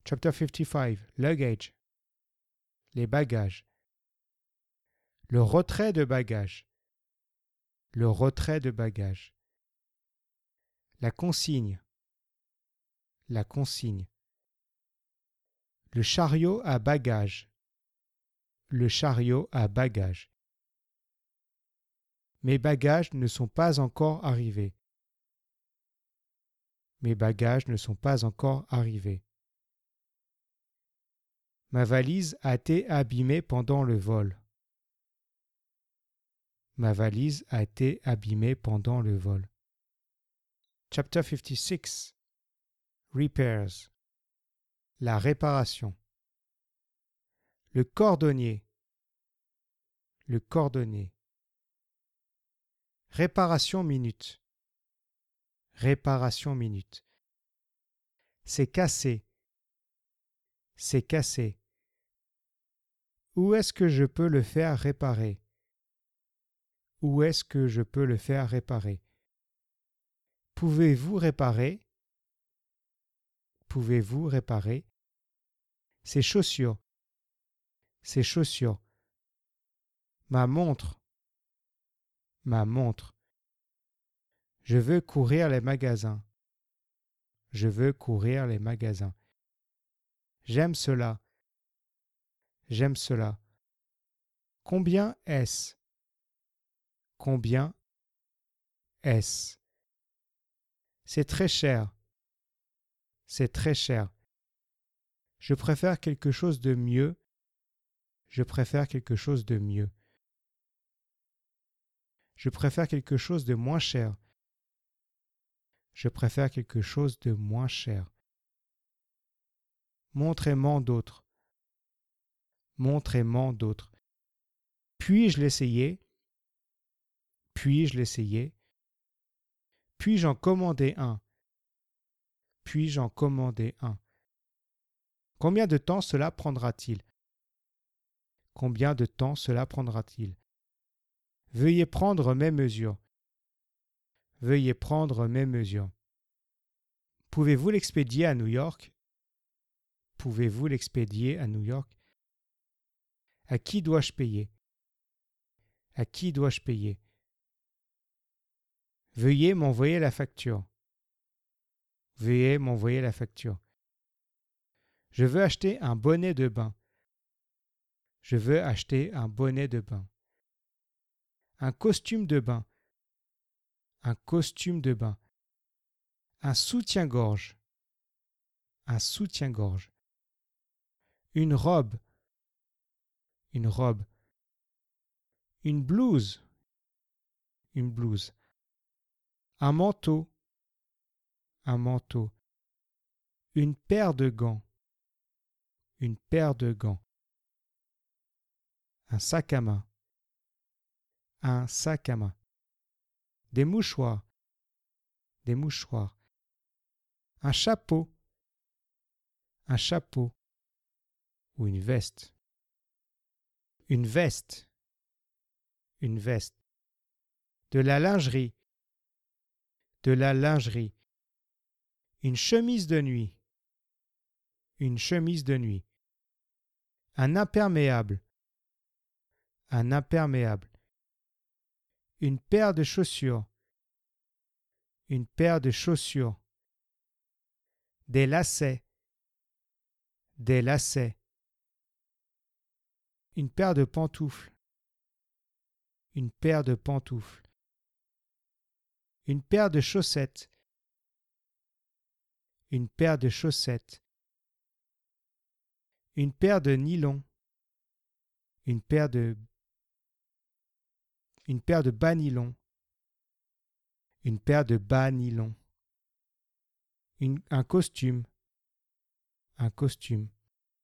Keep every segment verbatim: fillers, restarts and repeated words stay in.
Chapter fifty-five. Luggage. Les bagages. Le retrait de bagages. Le retrait de bagages. La consigne. La consigne. Le chariot à bagages. Le chariot à bagages. Mes bagages ne sont pas encore arrivés. Mes bagages ne sont pas encore arrivés. Ma valise a été abîmée pendant le vol. Ma valise a été abîmée pendant le vol. Chapter fifty-six. Repairs. La réparation. Le cordonnier. Le cordonnier. Réparation minute. Réparation minute. C'est cassé. C'est cassé. Où est-ce que je peux le faire réparer? Où est-ce que je peux le faire réparer? Pouvez-vous réparer? Pouvez-vous réparer? Ses chaussures. Ses chaussures. Ma montre. Ma montre. Je veux courir les magasins. Je veux courir les magasins. J'aime cela. J'aime cela. Combien est-ce? Combien est-ce? C'est très cher. C'est très cher. Je préfère quelque chose de mieux. Je préfère quelque chose de mieux. Je préfère quelque chose de moins cher. Je préfère quelque chose de moins cher. Montrez-moi d'autres. Montrez-moi d'autres. Puis-je l'essayer? Puis-je l'essayer? Puis-je en commander un? Puis-je en commander un? Combien de temps cela prendra-t-il? Combien de temps cela prendra-t-il? Veuillez prendre mes mesures. Veuillez prendre mes mesures. Pouvez-vous l'expédier à New York? Pouvez-vous l'expédier à New York? À qui dois-je payer? À qui dois-je payer? Veuillez m'envoyer la facture. Veuillez m'envoyer la facture. Je veux acheter un bonnet de bain. Je veux acheter un bonnet de bain. Un costume de bain. Un costume de bain. Un soutien-gorge. Un soutien-gorge. Une robe. Une robe. Une blouse. Une blouse. Un manteau. Un manteau. Une paire de gants. Une paire de gants. Un sac à main. Un sac à main. Des mouchoirs. Des mouchoirs. Un chapeau. Un chapeau. Ou une veste. Une veste. Une veste. De la lingerie. De la lingerie. Une chemise de nuit. Une chemise de nuit. Un imperméable. Un imperméable. Une paire de chaussures. Une paire de chaussures. Des lacets. Des lacets. Une paire de pantoufles. Une paire de pantoufles. Une paire de chaussettes. Une paire de chaussettes. Une paire de nylon. Une paire de Une paire de bas nylon. Une paire de bas nylon. Une, un costume. Un costume.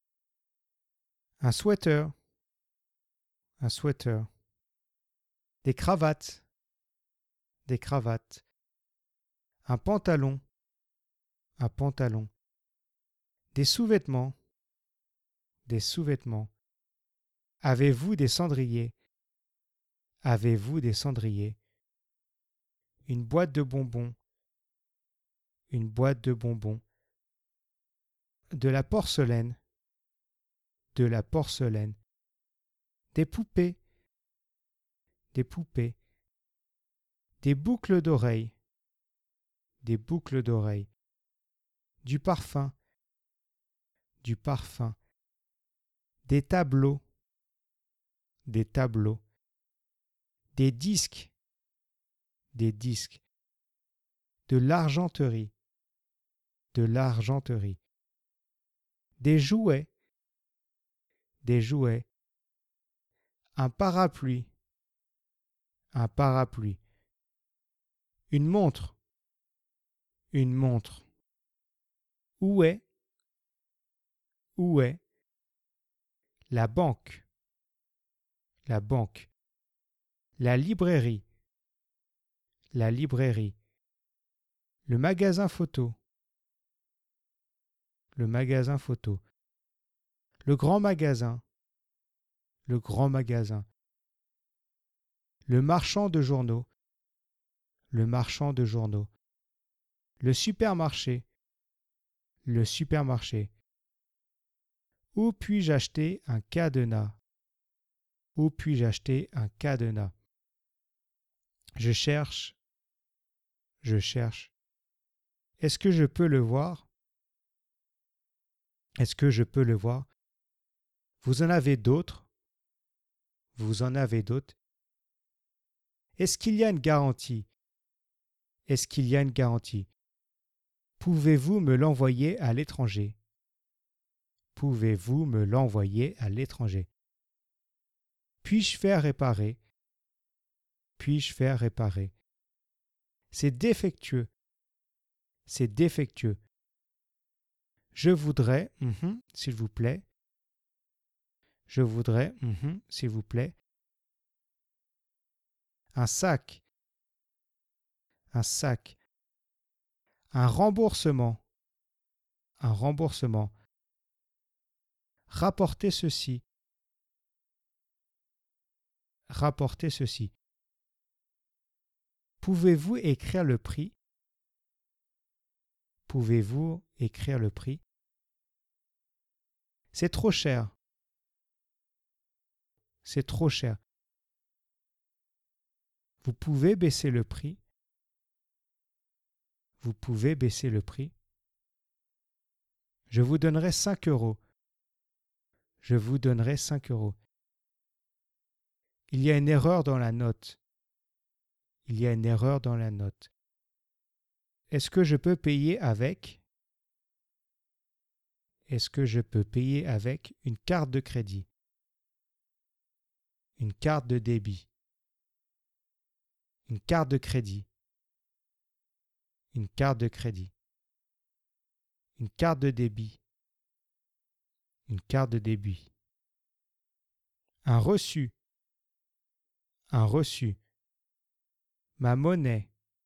Un sweater. Un sweater. Des cravates. Des cravates. Un pantalon. Un pantalon. Des sous-vêtements. Des sous-vêtements. Avez-vous des cendriers? Avez-vous des cendriers? Une boîte de bonbons. Une boîte de bonbons. de la porcelaine, de la porcelaine, des poupées, des poupées, des boucles d'oreilles, des boucles d'oreilles, du parfum, du parfum, des tableaux, des tableaux, des disques, des disques, de l'argenterie, de l'argenterie, des jouets, des jouets, un parapluie, un parapluie, une montre, une montre. Où est, où est la banque, la banque, la librairie, la librairie, le magasin photo, le magasin photo, le grand magasin, le grand magasin, le marchand de journaux, le marchand de journaux, le supermarché, le supermarché. Où puis-je acheter un cadenas? Où puis-je acheter un cadenas? Je cherche, je cherche. Est-ce que je peux le voir? Est-ce que je peux le voir? Vous en avez d'autres? Vous en avez d'autres? Est-ce qu'il y a une garantie? Est-ce qu'il y a une garantie? Pouvez-vous me l'envoyer à l'étranger? Pouvez-vous me l'envoyer à l'étranger? Puis-je faire réparer? Puis-je faire réparer? C'est défectueux. C'est défectueux. Je voudrais, mhm, s'il vous plaît. Je voudrais, mhm, s'il vous plaît. Un sac. Un sac. Un remboursement. Un remboursement. Rapportez ceci. Rapportez ceci. Pouvez-vous écrire le prix? Pouvez-vous écrire le prix? C'est trop cher. C'est trop cher. Vous pouvez baisser le prix? Vous pouvez baisser le prix? Je vous donnerai cinq euros. Je vous donnerai cinq euros. Il y a une erreur dans la note. Il y a une erreur dans la note. Est-ce que je peux payer avec? Est-ce que je peux payer avec une carte de crédit? Une carte de débit? Une carte de crédit? Une carte de crédit? Une carte de débit? Une carte de débit? Un reçu? Un reçu? Ma monnaie?